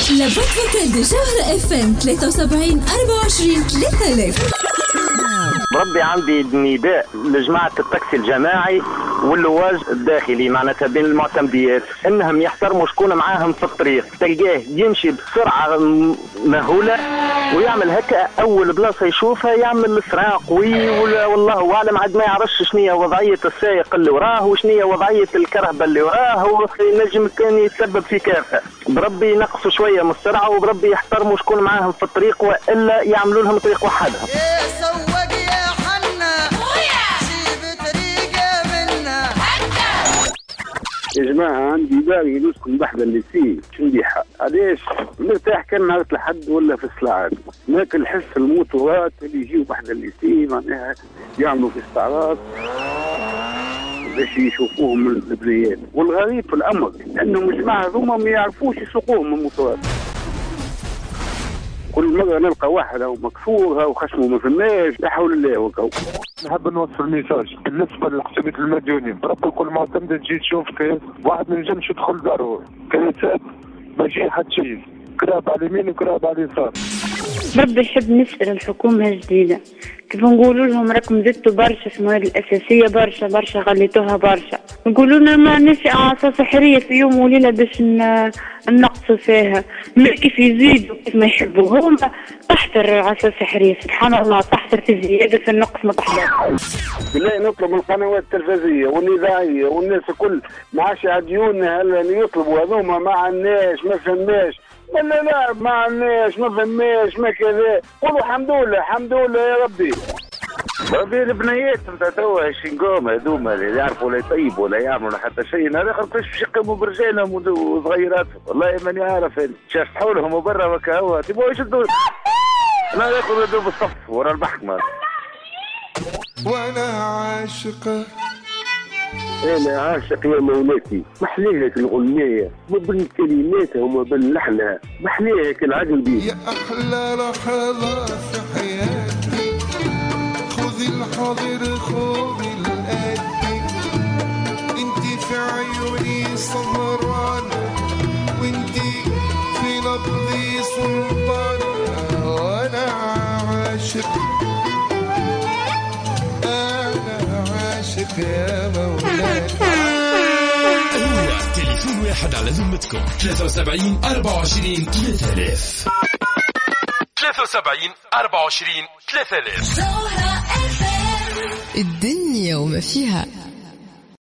لابد فوكال دي جوهرة FM 73 24 3000. ربي عندي نداء لجماعة التاكسي الجماعي واللواج الداخلي معناتها بين المعتمديات انهم يحترموا شكون معاهم في الطريق. تلقاه يمشي بسرعة مهولة ويعمل هكا اول بلاصة يشوفها يعمل اسراع قوي والله اعلم عاد ما يعرفش شنية وضعية السائق اللي وراه وشنية وضعية الكرهبة اللي وراه ونجم كان يتسبب في كارثة. بربي ينقصوا شوية من السرعة وبربي يحترموا شكون معاهم في الطريق والا يعملوا لهم طريق وحدهم. يا جماعة عندي باقي نسكن بحذا اللي فيه شنديحة علاش مرتاح كان نهار الحد ولا في السلاعات لكن نحس الموتورات اللي يجيو بحذا اللي فيه معناها يعملوا في استعراض باش يشوفوهم من البنيات. والغريب في الأمر أنهم الجماعة هذوما ما يعرفوش يسوقوهم الموتورات. كل مرة نلقى واحد أو مكسورها وخشمه ما فماش لا حول الله وقوة. نحب نوصل ميساج بالنسبة للحسابات المديونين بربي كل معتمد تجي تشوف كيف واحد من جنش يدخل داره كنيسات ما يجي حد شيء كراب على اليمين وكراب على اليسار. بربي يحب نسأل الحكومة الجديدة كيف نقولوا لهم راكم زدتوا برشا في المواد الأساسية برشا غليتوها برشا. نقولوا لنا ما نسي عصا سحرية في يوم وليلة باش نقصوا فيها ما كيف يزيدوا كيف ما يحبوا هم تحتر عصا سحرية سبحان الله تحتر في زيادة في النقص ما تحضر. بالله نطلب من القنوات التلفزيونية والإذاعية والناس الكل ما عادش عاديون هلا يطلبوا هذوما ما عندناش ما فهمناش لا ما عندناش ما فهمناش ما كذا قولوا الحمد لله يا ربي. ربي البنيات نتاع توا الشنقوم هذوما اللي يعرفوا لا يطيبوا ولا يعملوا حتى شيء هذا كيفاش باش يقيموا برجالهم وصغيراتهم والله ماني عارف شافحوا لهم وبرا وكا هو تبغوا يشدوا انا ناخذ يدوب بالصف ورا المحكمة. وانا عاشقة انا عاشق يا مولاتي محليها الغنية وبين كلماتها وما بين لحنها محليها العقل بيه. يا احلى لحظة في حياتي خذي الحاضر خذي الآتي انتي في عيوني سهرانة وانتي في نبضي سلطانة وانا عاشق يا مولاتي. هو تليفون واحد على ذمتكم 73 24 3000 73 24 3000. الدنيا وما فيها.